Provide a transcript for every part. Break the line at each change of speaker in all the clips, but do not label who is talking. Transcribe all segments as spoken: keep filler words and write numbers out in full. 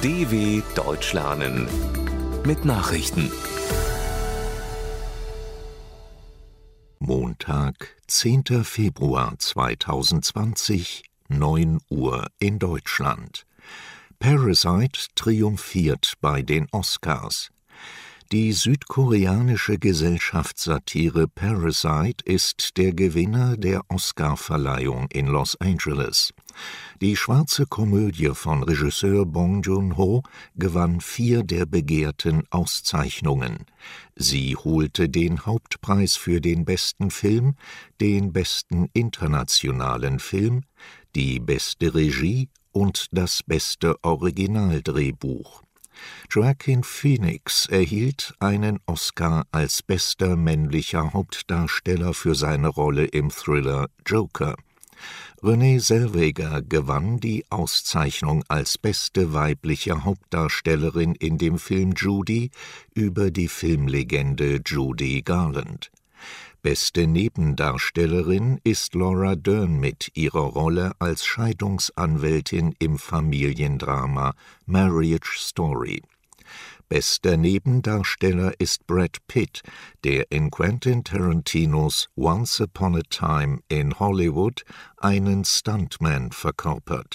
D W Deutsch lernen mit Nachrichten.
Montag, zehnter Februar zweitausendzwanzig, neun Uhr in Deutschland. Parasite triumphiert bei den Oscars. Die südkoreanische Gesellschaftssatire Parasite ist der Gewinner der Oscarverleihung in Los Angeles. Die schwarze Komödie von Regisseur Bong Joon-ho gewann vier der begehrten Auszeichnungen. Sie holte den Hauptpreis für den besten Film, den besten internationalen Film, die beste Regie und das beste Originaldrehbuch. Joaquin Phoenix erhielt einen Oscar als bester männlicher Hauptdarsteller für seine Rolle im Thriller Joker. Renée Zellweger gewann die Auszeichnung als beste weibliche Hauptdarstellerin in dem Film Judy über die Filmlegende Judy Garland. Beste Nebendarstellerin ist Laura Dern mit ihrer Rolle als Scheidungsanwältin im Familiendrama Marriage Story. Bester Nebendarsteller ist Brad Pitt, der in Quentin Tarantinos Once Upon a Time in Hollywood einen Stuntman verkörpert.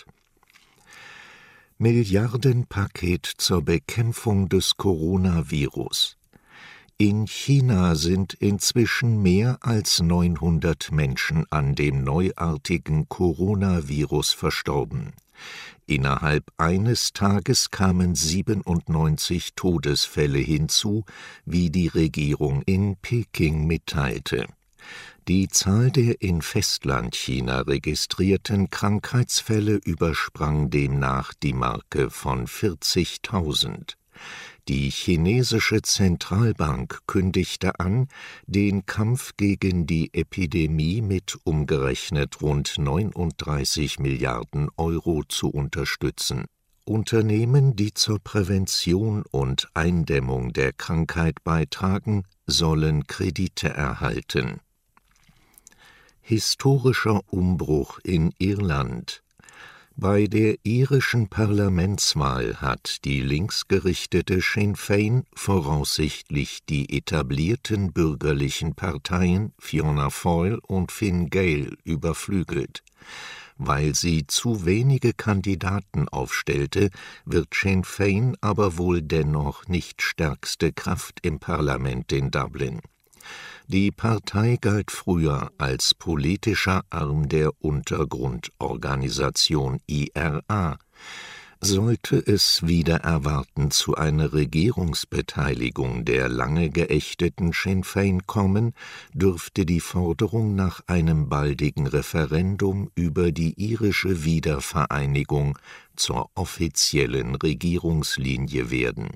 Milliardenpaket zur Bekämpfung des Coronavirus. In China sind inzwischen mehr als neunhundert Menschen an dem neuartigen Coronavirus verstorben. Innerhalb eines Tages kamen siebenundneunzig Todesfälle hinzu, wie die Regierung in Peking mitteilte. Die Zahl der in Festlandchina registrierten Krankheitsfälle übersprang demnach die Marke von vierzigtausend. Die chinesische Zentralbank kündigte an, den Kampf gegen die Epidemie mit umgerechnet rund neununddreißig Milliarden Euro zu unterstützen. Unternehmen, die zur Prävention und Eindämmung der Krankheit beitragen, sollen Kredite erhalten. Historischer Umbruch in Irland. Bei der irischen Parlamentswahl hat die linksgerichtete Sinn Féin voraussichtlich die etablierten bürgerlichen Parteien Fianna Fáil und Fine Gael überflügelt. Weil sie zu wenige Kandidaten aufstellte, wird Sinn Féin aber wohl dennoch nicht stärkste Kraft im Parlament in Dublin. Die Partei galt früher als politischer Arm der Untergrundorganisation I R A. Sollte es wider Erwarten zu einer Regierungsbeteiligung der lange geächteten Sinn Féin kommen, dürfte die Forderung nach einem baldigen Referendum über die irische Wiedervereinigung zur offiziellen Regierungslinie werden.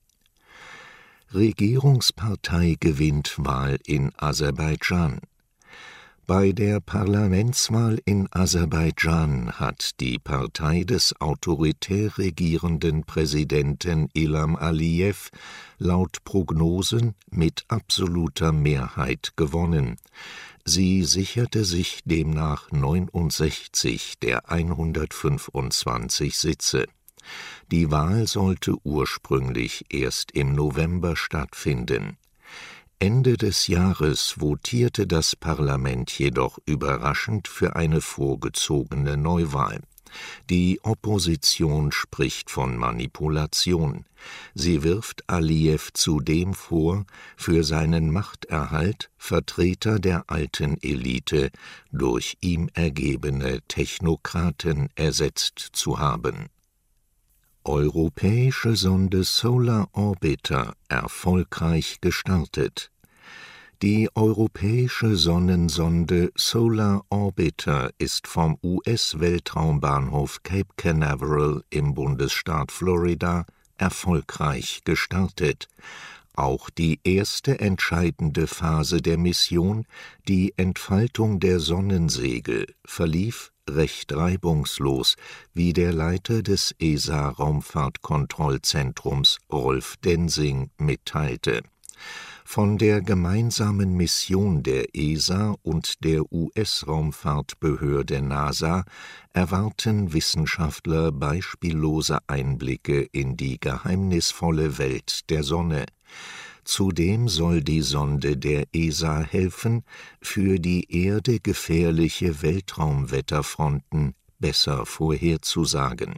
Regierungspartei gewinnt Wahl in Aserbaidschan. Bei der Parlamentswahl in Aserbaidschan hat die Partei des autoritär regierenden Präsidenten Ilham Aliyev laut Prognosen mit absoluter Mehrheit gewonnen. Sie sicherte sich demnach neunundsechzig der hundertfünfundzwanzig Sitze. Die Wahl sollte ursprünglich erst im November stattfinden. Ende des Jahres votierte das Parlament jedoch überraschend für eine vorgezogene Neuwahl. Die Opposition spricht von Manipulation. Sie wirft Aliyev zudem vor, für seinen Machterhalt Vertreter der alten Elite durch ihm ergebene Technokraten ersetzt zu haben. Europäische Sonde Solar Orbiter erfolgreich gestartet. Die europäische Sonnensonde Solar Orbiter ist vom U S-Weltraumbahnhof Cape Canaveral im Bundesstaat Florida erfolgreich gestartet. Auch die erste entscheidende Phase der Mission, die Entfaltung der Sonnensegel, verlief recht reibungslos, wie der Leiter des E S A-Raumfahrtkontrollzentrums Rolf Densing mitteilte. Von der gemeinsamen Mission der E S A und der U S-Raumfahrtbehörde NASA erwarten Wissenschaftler beispiellose Einblicke in die geheimnisvolle Welt der Sonne. Zudem soll die Sonde der E S A helfen, für die Erde gefährliche Weltraumwetterfronten besser vorherzusagen.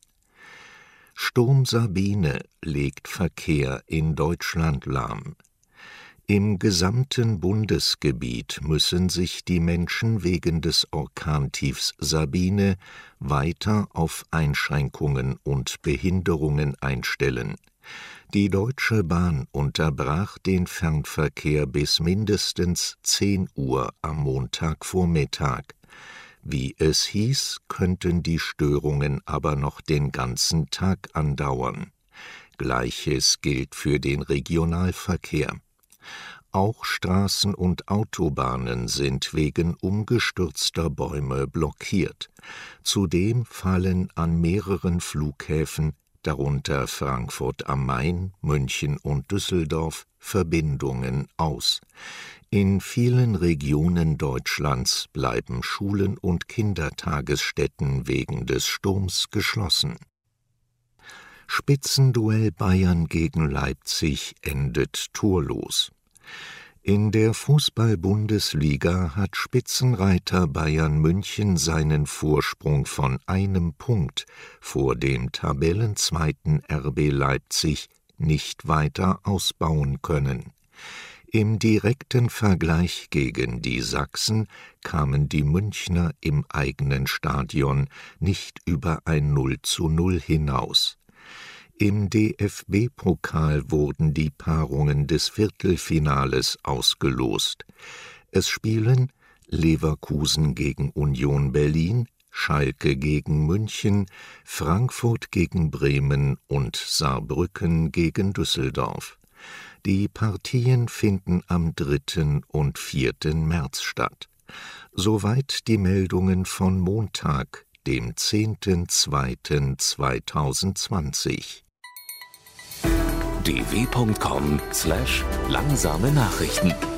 Sturm Sabine legt Verkehr in Deutschland lahm. Im gesamten Bundesgebiet müssen sich die Menschen wegen des Orkantiefs Sabine weiter auf Einschränkungen und Behinderungen einstellen. Die Deutsche Bahn unterbrach den Fernverkehr bis mindestens zehn Uhr am Montagvormittag. Wie es hieß, könnten die Störungen aber noch den ganzen Tag andauern. Gleiches gilt für den Regionalverkehr. Auch Straßen und Autobahnen sind wegen umgestürzter Bäume blockiert. Zudem fallen an mehreren Flughäfen, darunter Frankfurt am Main, München und Düsseldorf, Verbindungen aus. In vielen Regionen Deutschlands bleiben Schulen und Kindertagesstätten wegen des Sturms geschlossen. Spitzenduell Bayern gegen Leipzig endet torlos. In der Fußball-Bundesliga hat Spitzenreiter Bayern München seinen Vorsprung von einem Punkt vor dem Tabellenzweiten R B Leipzig nicht weiter ausbauen können. Im direkten Vergleich gegen die Sachsen kamen die Münchner im eigenen Stadion nicht über ein null zu null hinaus. Im D F B-Pokal wurden die Paarungen des Viertelfinales ausgelost. Es spielen Leverkusen gegen Union Berlin, Schalke gegen München, Frankfurt gegen Bremen und Saarbrücken gegen Düsseldorf. Die Partien finden am dritten und vierten März statt. Soweit die Meldungen von Montag, dem zehnten zweiten zweitausendzwanzig.
d w punkt com slash langsame Nachrichten